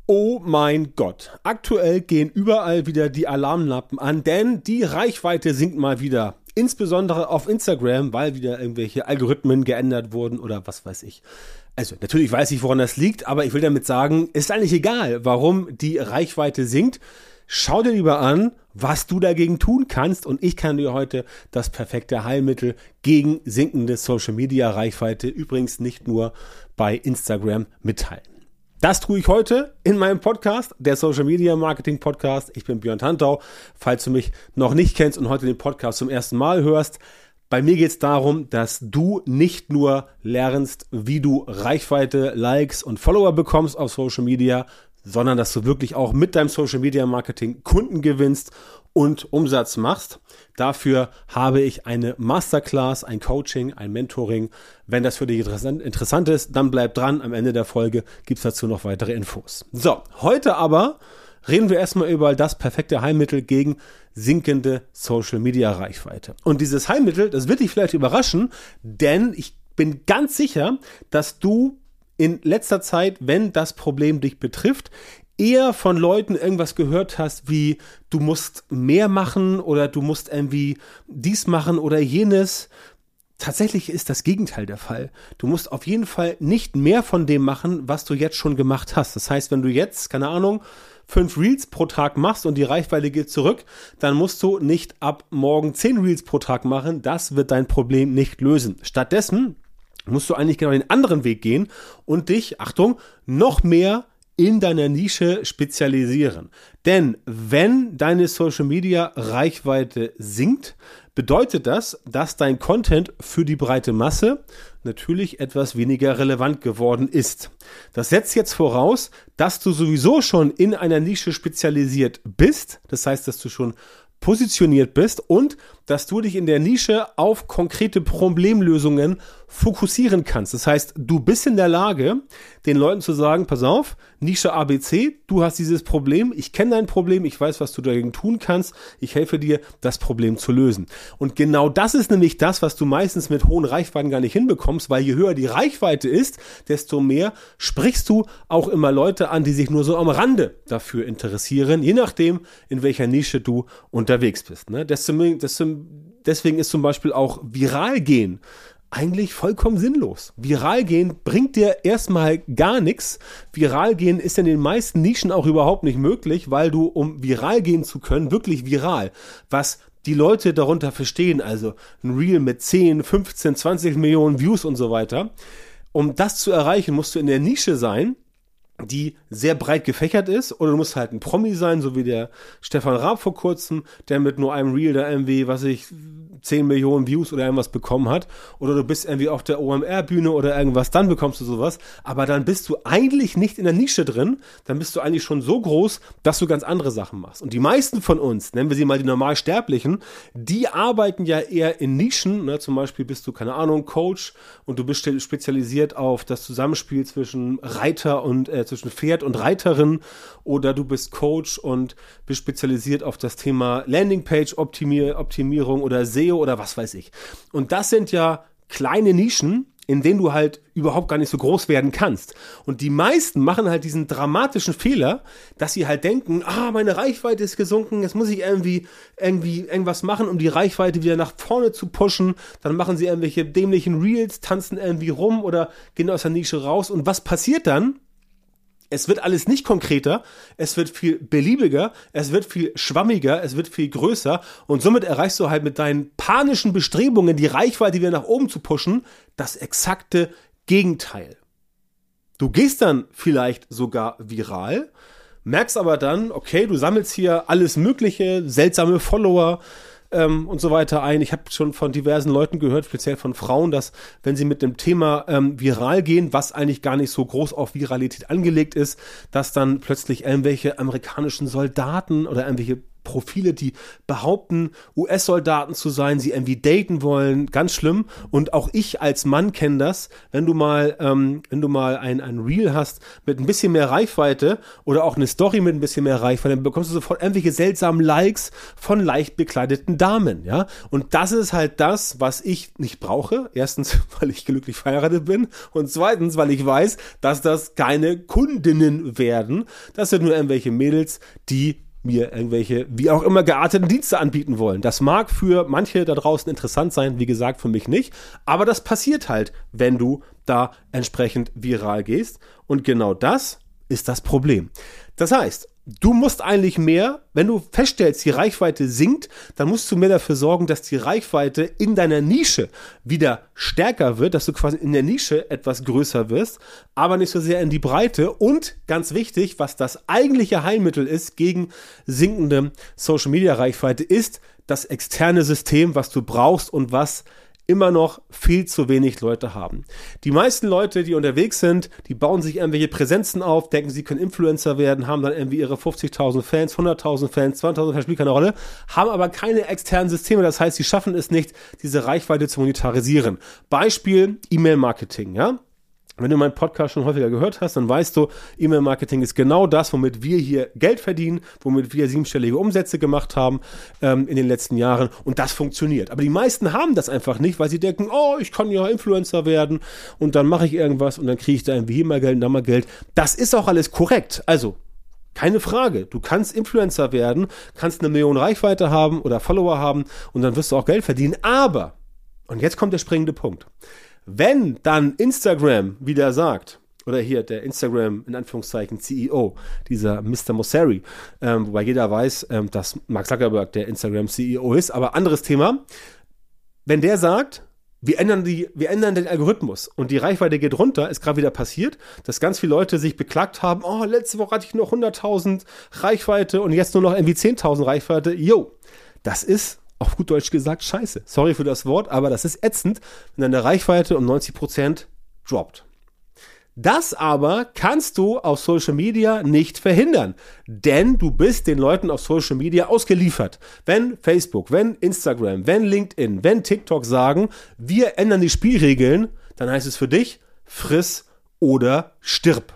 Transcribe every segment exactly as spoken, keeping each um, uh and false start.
Oh mein Gott, aktuell gehen überall wieder die Alarmlampen an, denn die Reichweite sinkt mal wieder. Insbesondere auf Instagram, weil wieder irgendwelche Algorithmen geändert wurden oder was weiß ich. Also natürlich weiß ich, woran das liegt, aber ich will damit sagen, ist eigentlich egal, warum die Reichweite sinkt. Schau dir lieber an, was du dagegen tun kannst, und ich kann dir heute das perfekte Heilmittel gegen sinkende Social-Media-Reichweite, übrigens nicht nur bei Instagram, mitteilen. Das tue ich heute in meinem Podcast, der Social Media Marketing Podcast. Ich bin Björn Tantau. Falls du mich noch nicht kennst und heute den Podcast zum ersten Mal hörst, bei mir geht es darum, dass du nicht nur lernst, wie du Reichweite, Likes und Follower bekommst auf Social Media, sondern dass du wirklich auch mit deinem Social Media Marketing Kunden gewinnst und Umsatz machst. Dafür habe ich eine Masterclass, ein Coaching, ein Mentoring. Wenn das für dich interessant, interessant ist, dann bleib dran. Am Ende der Folge gibt es dazu noch weitere Infos. So, heute aber reden wir erstmal über das perfekte Heilmittel gegen sinkende Social Media Reichweite. Und dieses Heilmittel, das wird dich vielleicht überraschen, denn ich bin ganz sicher, dass du in letzter Zeit, wenn das Problem dich betrifft, eher von Leuten irgendwas gehört hast, wie du musst mehr machen oder du musst irgendwie dies machen oder jenes. Tatsächlich ist das Gegenteil der Fall. Du musst auf jeden Fall nicht mehr von dem machen, was du jetzt schon gemacht hast. Das heißt, wenn du jetzt, keine Ahnung, fünf Reels pro Tag machst und die Reichweite geht zurück, dann musst du nicht ab morgen zehn Reels pro Tag machen. Das wird dein Problem nicht lösen. Stattdessen musst du eigentlich genau den anderen Weg gehen und dich, Achtung, noch mehr in deiner Nische spezialisieren. Denn wenn deine Social Media Reichweite sinkt, bedeutet das, dass dein Content für die breite Masse natürlich etwas weniger relevant geworden ist. Das setzt jetzt voraus, dass du sowieso schon in einer Nische spezialisiert bist. Das heißt, dass du schon positioniert bist und dass du dich in der Nische auf konkrete Problemlösungen fokussieren kannst. Das heißt, du bist in der Lage, den Leuten zu sagen, pass auf, Nische A B C, du hast dieses Problem, ich kenne dein Problem, ich weiß, was du dagegen tun kannst, ich helfe dir, das Problem zu lösen. Und genau das ist nämlich das, was du meistens mit hohen Reichweiten gar nicht hinbekommst, weil je höher die Reichweite ist, desto mehr sprichst du auch immer Leute an, die sich nur so am Rande dafür interessieren, je nachdem, in welcher Nische du unterwegs bist. Ne? Deswegen, deswegen ist zum Beispiel auch viral gehen eigentlich vollkommen sinnlos. Viral gehen bringt dir erstmal gar nichts. Viral gehen ist in den meisten Nischen auch überhaupt nicht möglich, weil du, um viral gehen zu können, wirklich viral, was die Leute darunter verstehen, also ein Reel mit zehn, fünfzehn, zwanzig Millionen Views und so weiter, um das zu erreichen, musst du in der Nische sein, die sehr breit gefächert ist, oder du musst halt ein Promi sein, so wie der Stefan Raab vor kurzem, der mit nur einem Reel da irgendwie, was ich, zehn Millionen Views oder irgendwas bekommen hat, oder du bist irgendwie auf der O M R-Bühne oder irgendwas, dann bekommst du sowas, aber dann bist du eigentlich nicht in der Nische drin, dann bist du eigentlich schon so groß, dass du ganz andere Sachen machst. Und die meisten von uns, nennen wir sie mal die Normalsterblichen, die arbeiten ja eher in Nischen, ne? Zum Beispiel bist du, keine Ahnung, Coach und du bist spezialisiert auf das Zusammenspiel zwischen Reiter und äh, zwischen Pferd und Reiterin, oder du bist Coach und bist spezialisiert auf das Thema Landingpage-Optimierung oder S E O oder was weiß ich. Und das sind ja kleine Nischen, in denen du halt überhaupt gar nicht so groß werden kannst. Und die meisten machen halt diesen dramatischen Fehler, dass sie halt denken, ah, meine Reichweite ist gesunken, jetzt muss ich irgendwie, irgendwie irgendwas machen, um die Reichweite wieder nach vorne zu pushen. Dann machen sie irgendwelche dämlichen Reels, tanzen irgendwie rum oder gehen aus der Nische raus. Und was passiert dann? Es wird alles nicht konkreter, es wird viel beliebiger, es wird viel schwammiger, es wird viel größer, und somit erreichst du halt mit deinen panischen Bestrebungen, die Reichweite wieder nach oben zu pushen, das exakte Gegenteil. Du gehst dann vielleicht sogar viral, merkst aber dann, okay, du sammelst hier alles Mögliche, seltsame Follower, Ähm, und so weiter ein. Ich habe schon von diversen Leuten gehört, speziell von Frauen, dass wenn sie mit dem Thema ähm, viral gehen, was eigentlich gar nicht so groß auf Viralität angelegt ist, dass dann plötzlich irgendwelche amerikanischen Soldaten oder irgendwelche Profile, die behaupten, U S-Soldaten zu sein, sie irgendwie daten wollen, ganz schlimm. Und auch ich als Mann kenne das, wenn du mal, ähm, wenn du mal ein, ein Reel hast mit ein bisschen mehr Reichweite oder auch eine Story mit ein bisschen mehr Reichweite, dann bekommst du sofort irgendwelche seltsamen Likes von leicht bekleideten Damen, ja. Und das ist halt das, was ich nicht brauche. Erstens, weil ich glücklich verheiratet bin und zweitens, weil ich weiß, dass das keine Kundinnen werden. Das sind nur irgendwelche Mädels, die mir irgendwelche, wie auch immer, gearteten Dienste anbieten wollen. Das mag für manche da draußen interessant sein, wie gesagt, für mich nicht. Aber das passiert halt, wenn du da entsprechend viral gehst. Und genau das ist das Problem. Das heißt, du musst eigentlich mehr, wenn du feststellst, die Reichweite sinkt, dann musst du mehr dafür sorgen, dass die Reichweite in deiner Nische wieder stärker wird, dass du quasi in der Nische etwas größer wirst, aber nicht so sehr in die Breite. Und ganz wichtig, was das eigentliche Heilmittel ist gegen sinkende Social-Media-Reichweite, ist das externe System, was du brauchst und was immer noch viel zu wenig Leute haben. Die meisten Leute, die unterwegs sind, die bauen sich irgendwelche Präsenzen auf, denken, sie können Influencer werden, haben dann irgendwie ihre fünfzigtausend Fans, hunderttausend Fans, zweihunderttausend Fans, spielt keine Rolle, haben aber keine externen Systeme. Das heißt, sie schaffen es nicht, diese Reichweite zu monetarisieren. Beispiel E-Mail-Marketing, ja? Wenn du meinen Podcast schon häufiger gehört hast, dann weißt du, E-Mail-Marketing ist genau das, womit wir hier Geld verdienen, womit wir siebenstellige Umsätze gemacht haben ähm, in den letzten Jahren, und das funktioniert. Aber die meisten haben das einfach nicht, weil sie denken, oh, ich kann ja Influencer werden und dann mache ich irgendwas und dann kriege ich da irgendwie hier mal Geld und da mal Geld. Das ist auch alles korrekt. Also, keine Frage, du kannst Influencer werden, kannst eine Million Reichweite haben oder Follower haben und dann wirst du auch Geld verdienen. Aber, und jetzt kommt der springende Punkt, wenn dann Instagram wieder sagt, oder hier der Instagram, in Anführungszeichen, C E O, dieser Mister Mosseri, ähm, wobei jeder weiß, ähm, dass Mark Zuckerberg der Instagram-C E O ist, aber anderes Thema, wenn der sagt, wir ändern, die, wir ändern den Algorithmus und die Reichweite geht runter, ist gerade wieder passiert, dass ganz viele Leute sich beklagt haben, oh, letzte Woche hatte ich noch hunderttausend Reichweite und jetzt nur noch irgendwie zehntausend Reichweite. Jo, das ist auf gut Deutsch gesagt, scheiße. Sorry für das Wort, aber das ist ätzend, wenn deine Reichweite um neunzig Prozent droppt. Das aber kannst du auf Social Media nicht verhindern, denn du bist den Leuten auf Social Media ausgeliefert. Wenn Facebook, wenn Instagram, wenn LinkedIn, wenn TikTok sagen, wir ändern die Spielregeln, dann heißt es für dich, friss oder stirb.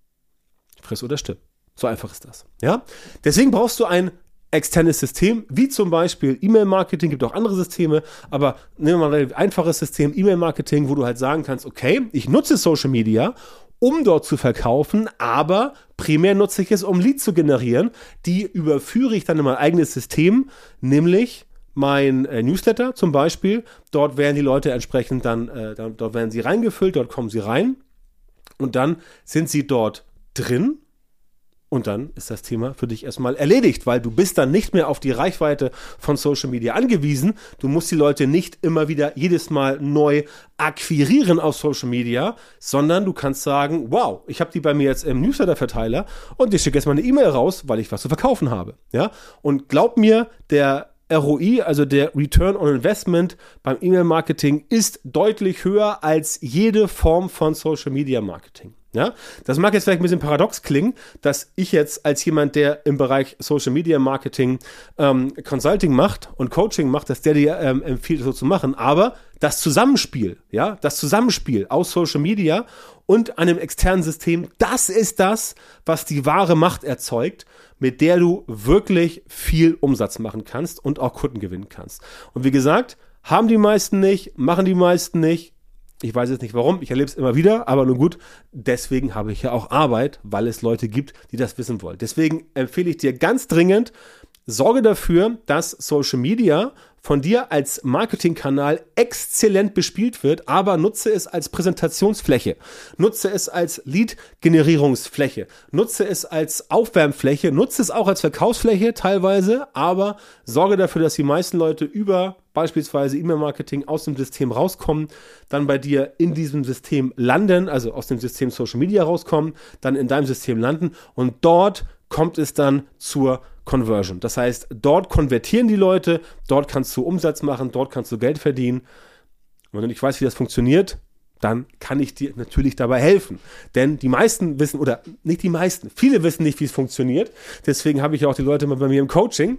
Friss oder stirb. So einfach ist das. Ja? Deswegen brauchst du ein externes System, wie zum Beispiel E-Mail-Marketing, gibt auch andere Systeme, aber nehmen wir mal ein einfaches System, E-Mail-Marketing, wo du halt sagen kannst, okay, ich nutze Social Media, um dort zu verkaufen, aber primär nutze ich es, um Leads zu generieren. Die überführe ich dann in mein eigenes System, nämlich mein äh, Newsletter zum Beispiel. Dort werden die Leute entsprechend dann, äh, dann, dort werden sie reingefüllt, dort kommen sie rein und dann sind sie dort drin. Und dann ist das Thema für dich erstmal erledigt, weil du bist dann nicht mehr auf die Reichweite von Social Media angewiesen. Du musst die Leute nicht immer wieder jedes Mal neu akquirieren auf Social Media, sondern du kannst sagen, wow, ich habe die bei mir jetzt im Newsletter-Verteiler und ich schicke jetzt mal eine E-Mail raus, weil ich was zu verkaufen habe. Ja? Und glaub mir, der R O I, also der Return on Investment beim E-Mail-Marketing, ist deutlich höher als jede Form von Social Media Marketing. Ja, das mag jetzt vielleicht ein bisschen paradox klingen, dass ich jetzt als jemand, der im Bereich Social Media Marketing ähm, Consulting macht und Coaching macht, dass der dir ähm, empfiehlt, so zu machen. Aber das Zusammenspiel, ja, das Zusammenspiel aus Social Media und einem externen System, das ist das, was die wahre Macht erzeugt, mit der du wirklich viel Umsatz machen kannst und auch Kunden gewinnen kannst. Und wie gesagt, haben die meisten nicht, machen die meisten nicht. Ich weiß jetzt nicht warum, ich erlebe es immer wieder, aber nun gut, deswegen habe ich ja auch Arbeit, weil es Leute gibt, die das wissen wollen. Deswegen empfehle ich dir ganz dringend, sorge dafür, dass Social Media von dir als Marketingkanal exzellent bespielt wird, aber nutze es als Präsentationsfläche, nutze es als Lead-Generierungsfläche, nutze es als Aufwärmfläche, nutze es auch als Verkaufsfläche teilweise, aber sorge dafür, dass die meisten Leute über beispielsweise E-Mail-Marketing aus dem System rauskommen, dann bei dir in diesem System landen, also aus dem System Social Media rauskommen, dann in deinem System landen und dort kommt es dann zur Conversion. Das heißt, dort konvertieren die Leute, dort kannst du Umsatz machen, dort kannst du Geld verdienen. Und wenn du nicht weißt, wie das funktioniert, dann kann ich dir natürlich dabei helfen. Denn die meisten wissen, oder nicht die meisten, viele wissen nicht, wie es funktioniert. Deswegen habe ich auch die Leute mal bei mir im Coaching.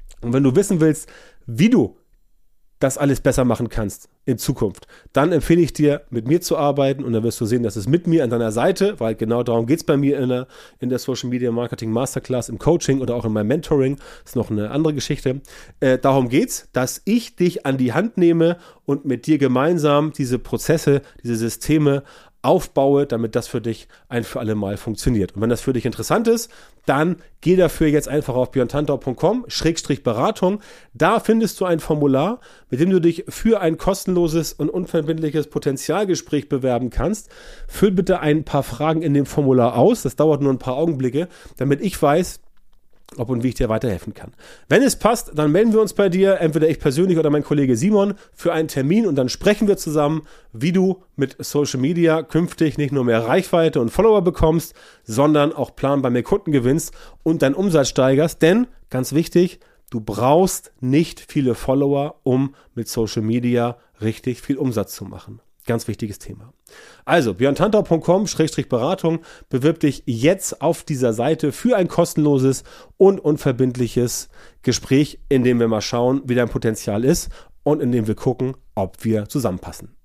Und wenn du wissen willst, wie du das alles besser machen kannst in Zukunft, dann empfehle ich dir, mit mir zu arbeiten und dann wirst du sehen, dass es mit mir an deiner Seite, weil genau darum geht es bei mir in der, in der Social Media Marketing Masterclass, im Coaching oder auch in meinem Mentoring, das ist noch eine andere Geschichte, äh, darum geht es, dass ich dich an die Hand nehme und mit dir gemeinsam diese Prozesse, diese Systeme aufbaue, damit das für dich ein für alle Mal funktioniert. Und wenn das für dich interessant ist, dann geh dafür jetzt einfach auf björn tantau punkt com Schrägstrich Beratung. Da findest du ein Formular, mit dem du dich für ein kostenloses und unverbindliches Potenzialgespräch bewerben kannst. Füll bitte ein paar Fragen in dem Formular aus. Das dauert nur ein paar Augenblicke, damit ich weiß, ob und wie ich dir weiterhelfen kann. Wenn es passt, dann melden wir uns bei dir, entweder ich persönlich oder mein Kollege Simon, für einen Termin und dann sprechen wir zusammen, wie du mit Social Media künftig nicht nur mehr Reichweite und Follower bekommst, sondern auch planbar mehr Kunden gewinnst und deinen Umsatz steigerst. Denn, ganz wichtig, du brauchst nicht viele Follower, um mit Social Media richtig viel Umsatz zu machen. Ganz wichtiges Thema. Also, björn tantau punkt com Schrägstrich Beratung, bewirb dich jetzt auf dieser Seite für ein kostenloses und unverbindliches Gespräch, in dem wir mal schauen, wie dein Potenzial ist und in dem wir gucken, ob wir zusammenpassen.